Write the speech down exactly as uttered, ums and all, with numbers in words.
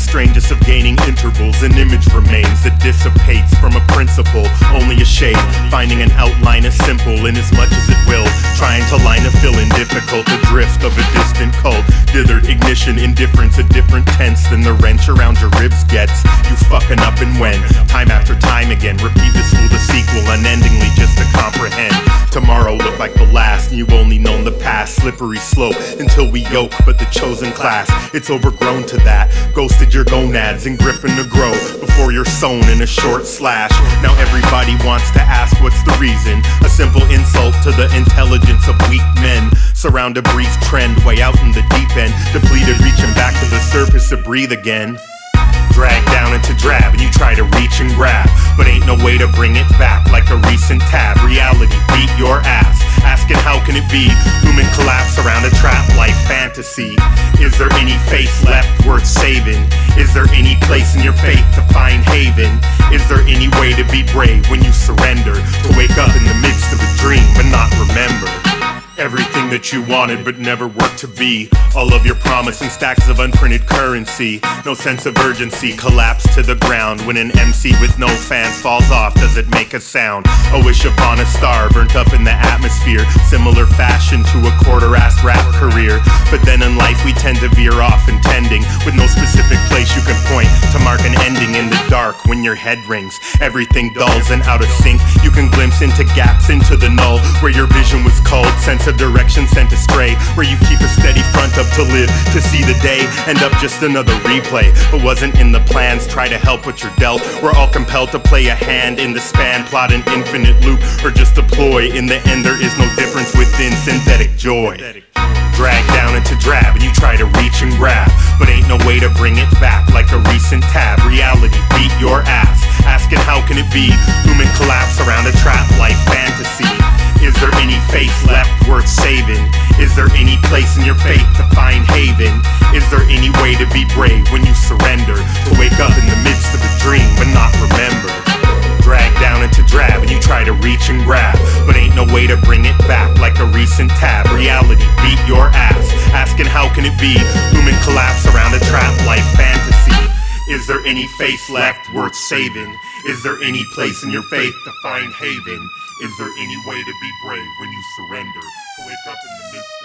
strangest of gaining intervals. An image remains that dissipates from a principle, only a shade, finding an outline as simple in as much as it will, trying to line a fill in difficult, the drift of a distant cult, dithered ignition, indifference, a different tense than the wrench around your ribs gets you fucking up. And when, time after time again, repeat this fool, the sequel, unendingly just to comprehend. Tomorrow look like the last, and you've only known the past, slippery slope until we yoke, but the chosen class, it's overgrown to that, ghosted your gonads and gripping to grow before you're sewn in a short slash. Now everybody wants to ask what's the reason, a simple insult to the intelligence of weak men, surround a brief trend way out in the deep end, depleted reaching back to the surface to breathe again. Drag down into drab and you try to reach and grab, but ain't no way to bring it back like a recent tab. Reality beat your ass, asking how can it be? Human collapse around a trap life fantasy. Is there any face left worth saving? Is there any place in your faith to find haven? Is there any way to be brave when you surrender? To wake up in the midst of a dream but not remember everything that you wanted but never worked to be. All of your promise and stacks of unprinted currency. No sense of urgency, collapse to the ground. When an M C with no fans falls off, does it make a sound? A wish upon a star burnt up in the atmosphere, similar fashion to a quarter-assed rap career. But then in life we tend to veer off intending, with no specific place you can point to mark an ending. In the dark when your head rings, everything dulls and out of sync. You can glimpse into gaps, into the null, where your vision was culled, sense of direction sent astray, where you keep a steady front up to live to see the day, end up just another replay. But wasn't in the plans, try to help what you're dealt. We're all compelled to play a hand in the span, plot an infinite loop, or just a ploy. In the end there is no difference within synthetic joy. Drag down into drab and you try to reach and grab, but ain't no way to bring it back like a recent tab. Reality beat your ass, asking how can it be? Human collapse around a trap life fantasy. Is there any face left worth saving? Is there any place in your faith to find haven? Is there any way to be brave when you surrender? To wake up in the midst of a dream but not remember. Drag down into drab and you try to reach and grab, but ain't no way to bring it back like a recent tab. Reality beat your ass, asking how can it be? Human collapse around a trap life fantasy. Is there any face left worth saving? Is there any place in your faith to find haven? Is there any way to be brave when you surrender? To wake up in the midst